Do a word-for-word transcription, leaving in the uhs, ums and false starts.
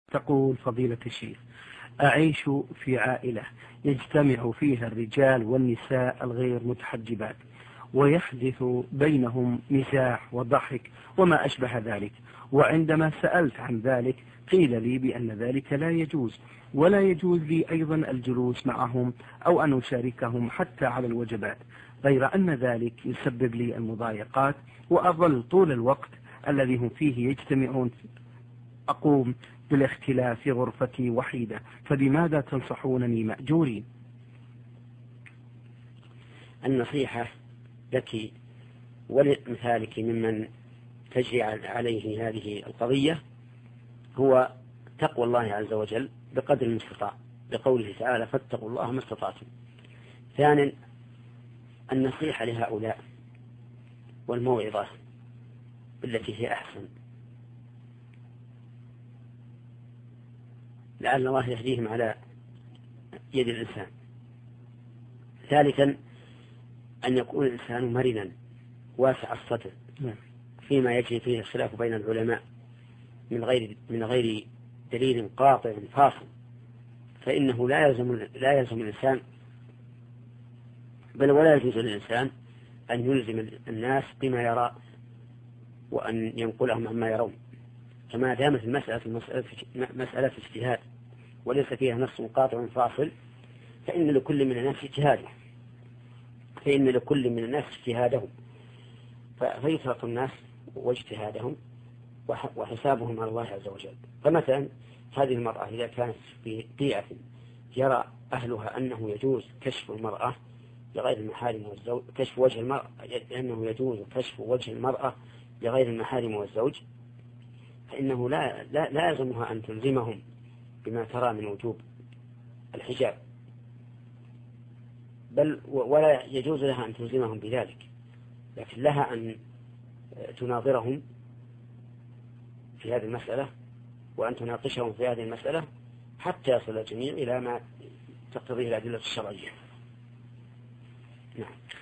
تقول فضيلة الشيخ: أعيش في عائلة يجتمع فيها الرجال والنساء الغير متحجبات، ويحدث بينهم مزاح وضحك وما أشبه ذلك، وعندما سألت عن ذلك قيل لي بأن ذلك لا يجوز، ولا يجوز لي أيضا الجلوس معهم أو أن أشاركهم حتى على الوجبات، غير أن ذلك يسبب لي المضايقات، وأظل طول الوقت الذي هم فيه يجتمعون أقوم بالاختلاف في غرفتي وحيدة، فبماذا تنصحونني مأجورين؟ النصيحة لك ولمثالك ممن تجري عليه هذه القضية هو تقوى الله عز وجل بقدر المستطاع، بقوله تعالى: فاتقوا الله ما استطعتم. ثانيا، النصيحة لهؤلاء والموعظة بالتي هي أحسن، لعل الله يهديهم على يد الإنسان. ثالثا، أن يكون الإنسان مرنا واسع الصدر فيما يجري فيه الخلاف بين العلماء من غير من غير دليل قاطع فاصل، فإنه لا يلزم لا يلزم الإنسان بل ولا يجوز للإنسان أن يلزم الناس بما يرى وأن ينقلهم عما يرون، فما دامت المسألة مسألة اجتهاد وليس فيها نص قاطع فاصل، فإن لكل من الناس اجتهاده فإن لكل من الناس اجتهادهم فيترك الناس واجتهادهم وحسابهم على الله عز وجل. فمثلا هذه المرأة إذا كانت في بيئة يرى أهلها أنه يجوز كشف المرأة لغير المحارم والزوج، كشف وجه المرأة أنه يجوز كشف وجه المرأة لغير المحارم والزوج، فإنه لا لا لا يلزمها أن تلزمهم بما ترى من وجوب الحجاب، بل ولا يجوز لها أن تلزمهم بذلك، لكن لها أن تناظرهم في هذه المسألة وأن تناقشهم في هذه المسألة حتى يصل الجميع إلى ما تقتضيه الأدلة الشرعية. نعم.